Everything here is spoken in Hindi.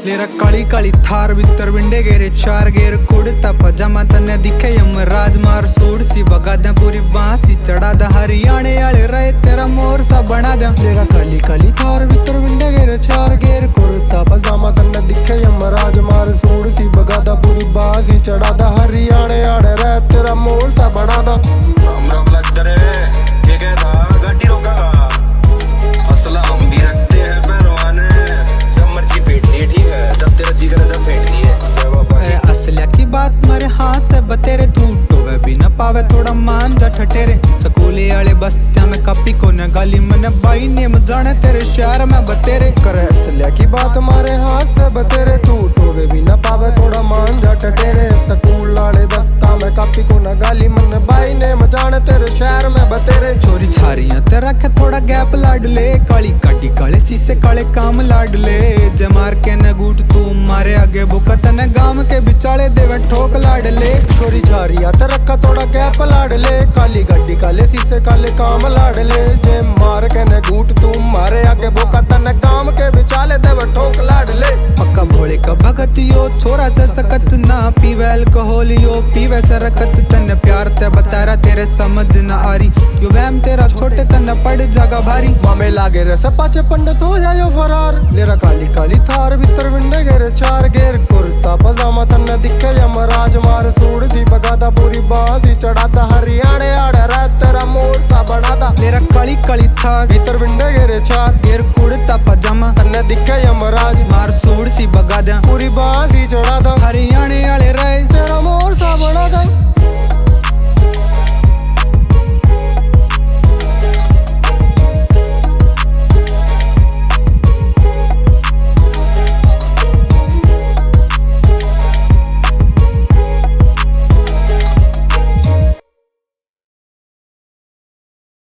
तेरा काली काली थार भीतर विंडे गेरे चार गेर कुड़ता पजामा तने दिखे यमराज मार सूट सी बगा दे पूरी बांसी चढ़ा दे हरियाणे आले रहे तेरा मोर सा बना दे। तेरा काली काली थार भीतर विंडे गेरे चार गेर कुड़ता पजामा तने दिखे यमराज मार सूट सी बगा दे पूरी बांसी चढ़ा दे हरियाणे आले रहे तेरा मोर सा बना दे। हमरा लग रे के कहता गाड़ी रोका असला हम भी रखते हैं पहलवान जब मर्जी फेंट लिए ठीक है जब तेरा जी करे जब फेंट लिए जय बाबा ए असलिया की बात मारे हाथ से बतेरे तू टोवे भी न पावे थोड़ा मान जा ठटेरे स्कूले वाले बस्तिया में कपी को न गाली मन बाई ने जाने तेरे शहर में बतेरे करे असलिया की बात मारे हाथ से बतेरे तू टोवे भी न पावे थोड़ा मान जा ठटेरे स्कूल वाले बस्ता में कपी को न गाली मन बाई ने जाने तेरे शहर में बतेरे। छोरी छारियां ते रखे थोड़ा गैप लाड ले काली काटी काले शीशे काले काम लाड ले जे मार के न गूट तू मारे आगे बुका तने गाम के बिचाले देवे ठोक लाड ले। छोरी छारियां ते रखा थोड़ा गैप लाड ले काली गड्डी काले शीशे काले काम लाड ले जे मार के न गूट तू मारे आगे बुका तने गाम के बिचाले देवे ठोक लाड ले। पक्का भोले का भगत यो छोरा से सकत ना पीवे अल्कोहल यो पीवे से रखत तने प्यार ते बतारा तेरे समझ न आ रही यो वैम तेरा छोटे तने पड़ जागा भारी मामे लागे रे से पाचे पंडित हो जायो फरार। लेरा काली काली थार भीतर विंडे गेरे चार गेर कुर्ता पजामा तन्ने दिखे यमराज मार सूड़ सी बगादा पूरी बांसी चढ़ाता हरियाणे आड़े रह तेरा मोर सा बनादा। लेरा काली काली थार भीतर विंडे गेरे चार गेर कुड़ता पजामा तन्ने दिखे यमराज मार सूड़ सी बगादा पूरी बांसी चढ़ाता हरियाणे आले रहे तेरा मोर सा बनादा।